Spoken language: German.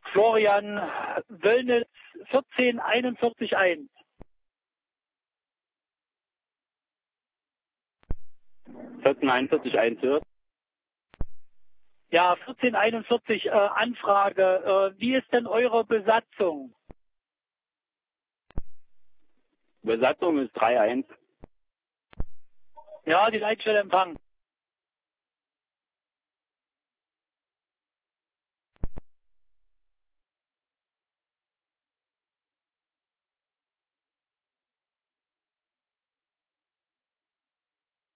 Florian Wöllnitz 1441. 1441 hört. Ja, 1441 Anfrage. Wie ist denn eure Besatzung? Besatzung ist 3-1. Ja, die Leitstelle empfangen.